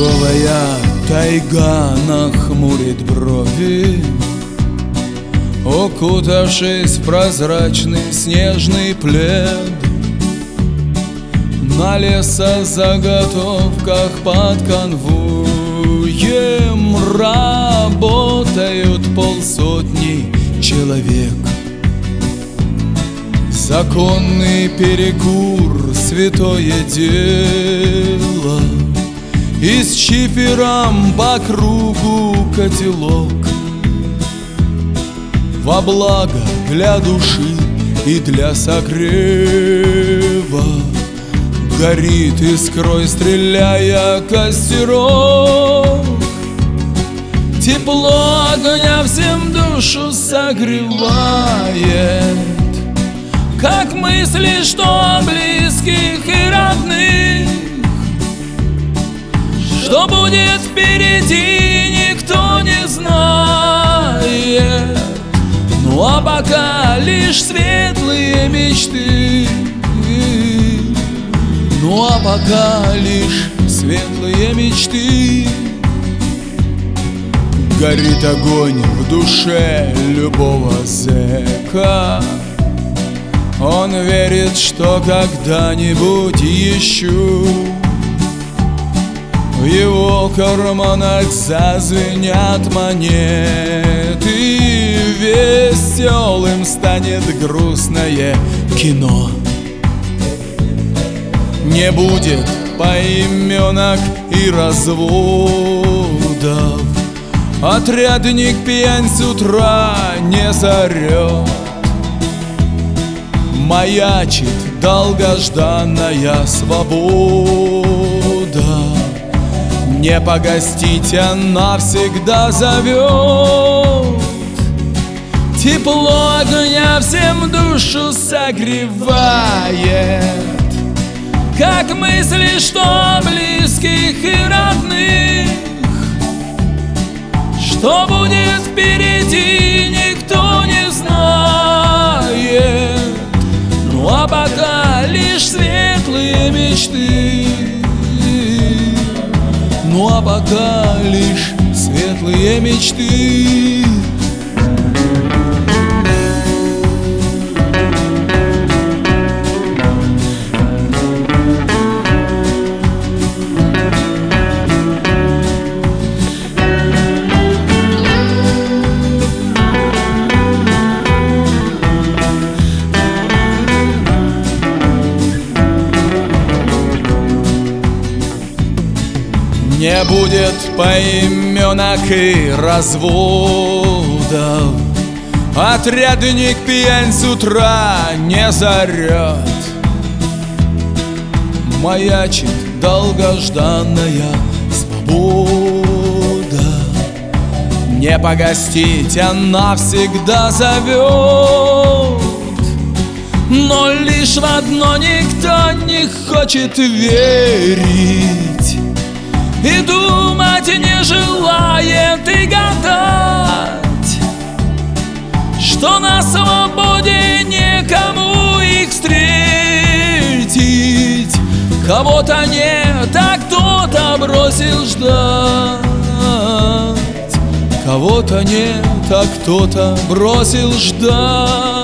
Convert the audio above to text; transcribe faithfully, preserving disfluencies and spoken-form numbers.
Суровая тайга нахмурит брови, укутавшись в прозрачный снежный плед. На лесозаготовках под конвоем работают полсотни человек. Законный перекур — святое дело, и с чифером по кругу котелок. Во благо для души и для согрева горит искрой, стреляя костерок. Тепло огня всем душу согревает, как мысли, что близких и родных. Что будет впереди, никто не знает. Ну а пока лишь светлые мечты. Ну а пока лишь светлые мечты. Горит огонь в душе любого зэка. Он верит, что когда-нибудь еще в его карманах зазвенят монеты, веселым станет грустное кино. Не будет поименок и разводов, отрядник пьянь с утра не зарет. Маячит долгожданная свобода, не погостить, а навсегда зовет. Тепло огня всем душу согревает, как мысли, что близких и родных. Что будет впереди, никто не знает. Ну а пока лишь светлые мечты. Ну а пока лишь светлые мечты. Не будет поименок и разводов, отрядник пьянь с утра не зарет. Маячит долгожданная свобода, не погостить, а навсегда зовет. Но лишь в одно никто не хочет верить, и думать не желает, и гадать, что на свободе некому их встретить. Кого-то нет, а кто-то бросил ждать. Кого-то нет, а кто-то бросил ждать.